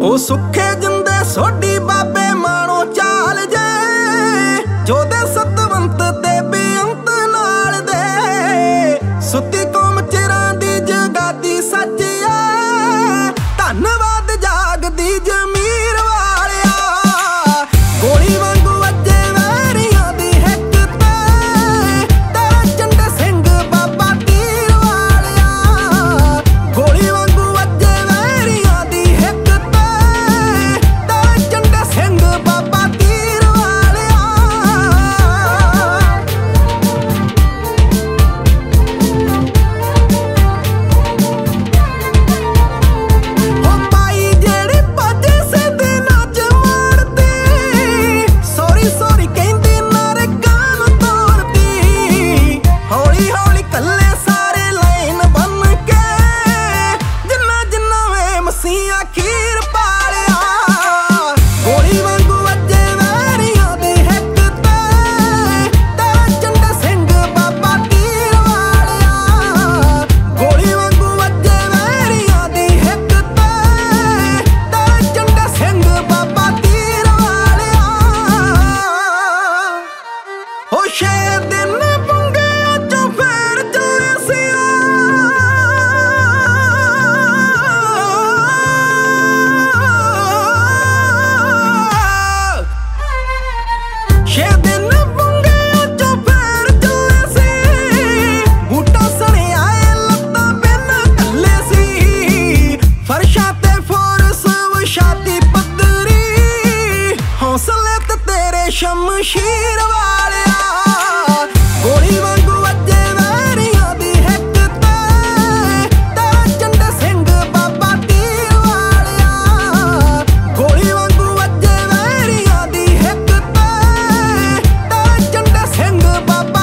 ਉਹ ਸੁੱਖੇ ਜਿੰਦੇ ਸੋਢੀ ਬਾਬੇ ਮਾਣੋ ਚਾਲ ਜੇ ਜੋਦੇ ਸਤਵੰਤ ਤੇ ਬੇਅੰਤ ਨਾਲ ਦੇ ਸੁੱਤੀ ਕੌਮ ਚਿਰਾਂ ਦੀ ਜਗਾਦੀ ਸੱਚ ਆ ਧੰਨਵਾਦ ਜਾਗਦੀ ਜਮੀਰ ਵਾਲਿਆ ਗੋਲੀ ਵਾਂਗੂ ਵੱਜੇ ਵੈਰੀਆਂ ਦੀ ਹਿੱਕ ਤੇ ਤੇਰਾ ਚੰਡੇ ਸਿੰਘ ਬਾਬਾ ਤੀਰ ਵਾਲਿਆ ਗੋਲੀ ਵਾਂਗੂ ਵੱਜੇ ਵੈਰੀਆਂ ਦੀ ਹਿੱਕ ਤੇ ਤੇਰਾ ਚੰਡੇ ਸਿੰਘ ਬਾਬਾ ਤੀਰ ਵਾਲਿਆ ਹੋ ਪਾਈ ਜਿਹੜੀ ਭੱਜੇ ਸਿੱਧੇ ਨੱਚ ਮਾਰਦੀ ਸੋਰੀ ਸੋਰੀ ਕਹਿੰਦੀ ਨਾਰੇ ਕਾਨ ਤੋੜਦੀ ਹੌਲੀ ਹੌਲੀ ਕੱਲੇ ਸਾਰੇ ਲਾਈਨ ਬਣ ਕੇ ਜਿੰਨਾ ਜਿੰਨਾ ਵੇ ਮਸੀਹਾਂ ਖੀਰ ਪਾਲਿਆ ਗੋਲੀ ਵਾਂਗੂ ਵੱਜੇ ਵੈਰੀਆਂ ਦੀ ਹਿੱਕ ਤੇ ਤੇਰਾ ਚੰਡਾ ਸਿੰਘ ਬਾਬਾ ਤੀਰ ਵਾਲਿਆ ਗੋਲੀ ਵਾਂਗੂ ਵੱਜੇ ਵੈਰੀਆਂ ਦੀ ਹਿੱਕ ਤੇ ਤੇਰਾ ਚੰਡਾ ਸਿੰਘ ਬਾਬਾ ਤੀਰ ਵਾਲਿਆ ਹੋ ਛੇ ਦਿਨ ਪੰਗਿਆਂ ਚੋਂ ਫੇਰ ਚੋਏ ਸਿਆ ਛੇ ਦਿਨ ਪੰਗਿਆਂ ਚੋਂ ਫੇਰ ਚੋਏ ਸੀ ਬੂਟਾ ਸਣੇ ਆਏ ਲੱਤਾਂ ਬਿਨ ਕੱਲੇ ਸੀ ਫਰਸ਼ਾਂ ਤੇ ਫੋਰਸ ਵਿਛਾਤੀ ਪੱਧਰੀ ਹੌਸਲੇ ਤੇ ਤੇਰੇ ਸ਼ਮਸ਼ੀਰ ਵਾਲਿਆ ਗੋਲੀ ਵਾਂਗੂ ਵੱਜੇ ਵੈਰੀਆਂ ਦੀ ਹਿੱਕ ਤੇ ਤੇਰਾ ਚੰਡਾ ਸਿੰਘ ਬਾਬਾ ਤੀਰ ਵਾਲਿਆ ਗੋਲੀ ਵਾਂਗੂ ਵੱਜੇ ਵੈਰੀਆਂ ਦੀ ਹਿੱਕ ਤੇ ਤੇਰਾ ਚੰਡਾ ਸਿੰਘ ਬਾਬਾ